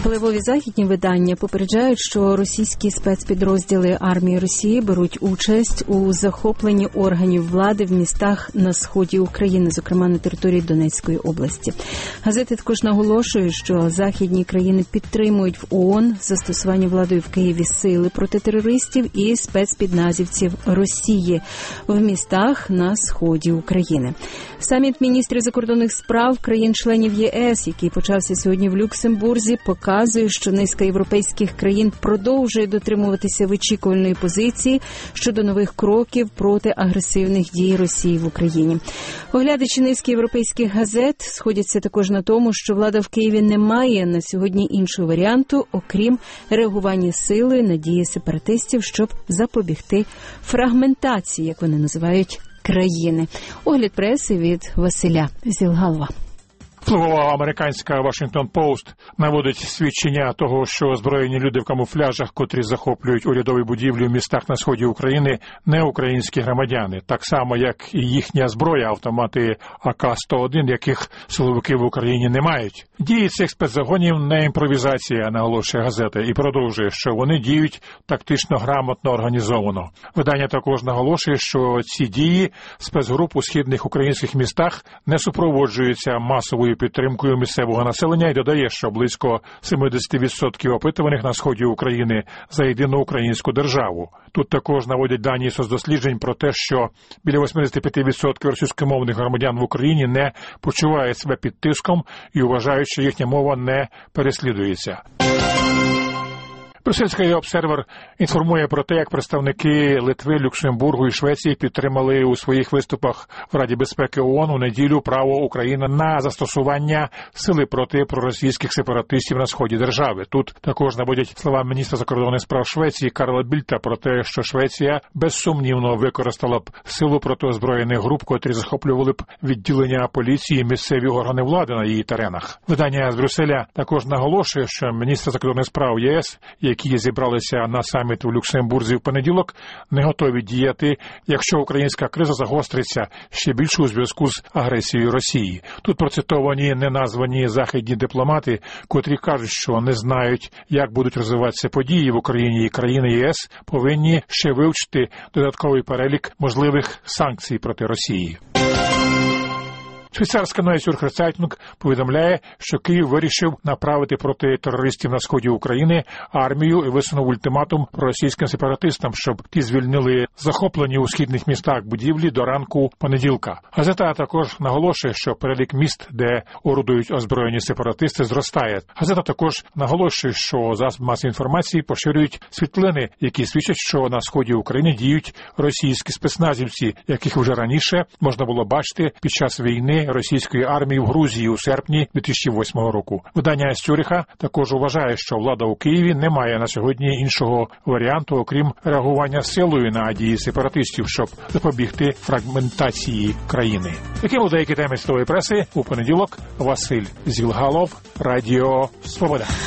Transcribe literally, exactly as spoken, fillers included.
Впливові західні видання попереджають, що російські спецпідрозділи армії Росії беруть участь у захопленні органів влади в містах на сході України, зокрема на території Донецької області. Газети також наголошують, що західні країни підтримують в ООН застосування владою в Києві сили проти терористів і спецпідназівців Росії в містах на сході України. Саміт міністрів закордонних справ країн-членів ЄС, який почався сьогодні в Люксембурзі, показує, що низка європейських країн продовжує дотримуватися вичікувальної позиції щодо нових кроків проти агресивних дій Росії в Україні. Оглядачі низки європейських газет сходяться також на тому, що влада в Києві не має на сьогодні іншого варіанту, окрім реагування силою на дії сепаратистів, щоб запобігти фрагментації, як вони називають, країни. Огляд преси від Василя Зілгалова. Впливова американська Washington Post наводить свідчення того, що озброєні люди в камуфляжах, котрі захоплюють урядові будівлі в містах на сході України, не українські громадяни, так само, як і їхня зброя, автомати А К сто один, яких силовики в Україні не мають. Дії цих спецзагонів не імпровізація, наголошує газета, і продовжує, що вони діють тактично грамотно організовано. Видання також наголошує, що ці дії спецгруп у східних українських містах не супроводжуються масовою підтримкою місцевого населення і додає, що близько сімдесят відсотків опитуваних на сході України за єдину українську державу. Тут також наводять дані соцдосліджень про те, що біля вісімдесят п'ять відсотків російськомовних громадян в Україні не почувають себе під тиском і вважають, що їхня мова не переслідується. Брюссельський обсервер інформує про те, як представники Литви, Люксембургу і Швеції підтримали у своїх виступах в Раді безпеки ООН у неділю право України на застосування сили проти проросійських сепаратистів на сході держави. Тут також наводять слова міністра закордонних справ Швеції Карла Більта про те, що Швеція безсумнівно використала б силу проти озброєних груп, котрі захоплювали б відділення поліції і місцеві органи влади на її теренах. Видання з Брюсселя також наголошує, що міністр закордонних справ ЄС, які зібралися на саміт у Люксембурзі в понеділок, не готові діяти, якщо українська криза загостриться ще більше у зв'язку з агресією Росії. Тут процитовані неназвані західні дипломати, котрі кажуть, що не знають, як будуть розвиватися події в Україні, і країни ЄС повинні ще вивчити додатковий перелік можливих санкцій проти Росії. Швейцарська Neue Zürcher Zeitung повідомляє, що Київ вирішив направити проти терористів на сході України армію і висунув ультиматум російським сепаратистам, щоб ті звільнили захоплені у східних містах будівлі до ранку понеділка. Газета також наголошує, що перелік міст, де орудують озброєні сепаратисти, зростає. Газета також наголошує, що засоби масової інформації поширюють світлини, які свідчать, що на сході України діють російські спецназівці, яких вже раніше можна було бачити під час війни російської армії в Грузії у серпні дві тисячі восьмого року. Видання з Цюриха також вважає, що влада у Києві не має на сьогодні іншого варіанту, окрім реагування силою на дії сепаратистів, щоб запобігти фрагментації країни. Таким деякі теми світової преси у понеділок. Василь Зілгалов, Радіо Свобода.